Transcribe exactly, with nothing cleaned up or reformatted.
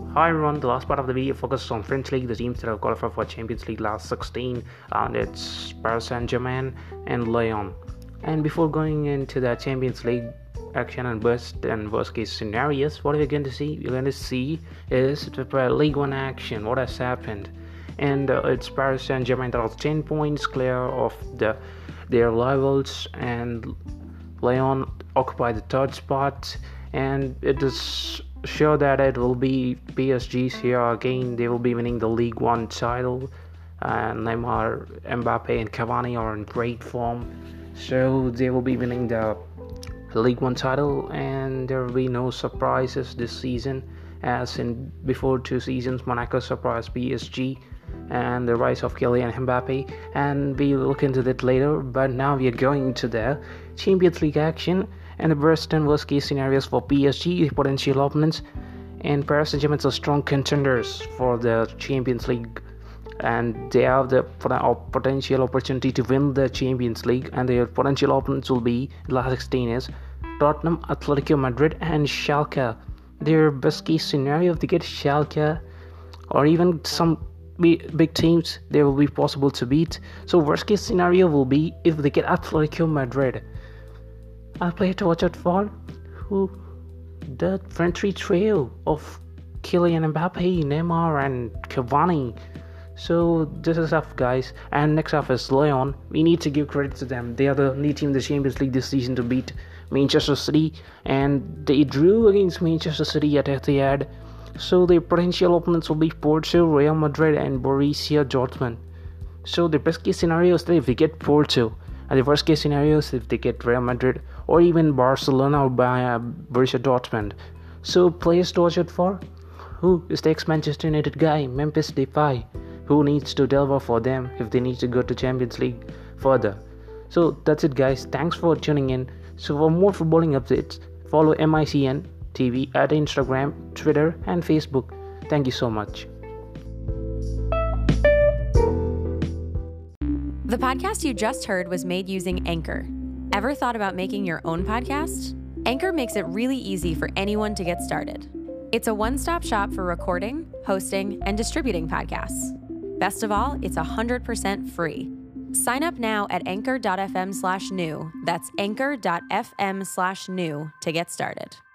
Hi everyone, the last part of the video focuses on French League, the teams that have qualified for Champions League last sixteen, and it's Paris Saint-Germain and Lyon. And before going into the Champions League action and best and worst case scenarios, what are we going to see? We're going to see is the League One action, what has happened. And uh, it's Paris Saint-Germain that was ten points clear of the their rivals, and Lyon occupy the third spot, and it is sure that it will be P S G's here again. They will be winning the League One title, and Neymar, Mbappe and Cavani are in great form, so they will be winning the League One title, and there will be no surprises this season, as in before two seasons Monaco surprised P S G and the rise of Kylian Mbappe, and we will look into that later. But now we are going to the Champions League action and the best and worst case scenarios for P S G, potential opponents, and Paris Saint-Germain are strong contenders for the Champions League, and they have the potential opportunity to win the Champions League, and their potential opponents will be last sixteen is Tottenham, Atletico Madrid and Schalke. Their best case scenario, if they get Schalke or even some big teams, they will be possible to beat. So worst case scenario will be if they get Atletico Madrid. I'll play to watch out for who the French trio of Kylian Mbappe, Neymar and Cavani. So this is up, guys. And next up is Lyon. We need to give credit to them. They are the only team in the Champions League this season to beat Manchester City, and they drew against Manchester City at Etihad. So their potential opponents will be Porto, Real Madrid and Borussia Dortmund. So the best case scenario is that if they get Porto, and the worst case scenario is if they get Real Madrid or even Barcelona or by uh, Borussia Dortmund. So players to watch out for: who is the ex-Manchester United guy, Memphis Depay, who needs to deliver for them if they need to go to Champions League further. So that's it, guys. Thanks for tuning in. So for more footballing updates, follow M I C N T V at Instagram, Twitter and Facebook. Thank you so much. The podcast you just heard was made using Anchor. Ever thought about making your own podcast? Anchor makes it really easy for anyone to get started. It's a one-stop shop for recording, hosting, and distributing podcasts. Best of all, it's one hundred percent free. Sign up now at anchor.fm slash new. That's anchor.fm slash new to get started.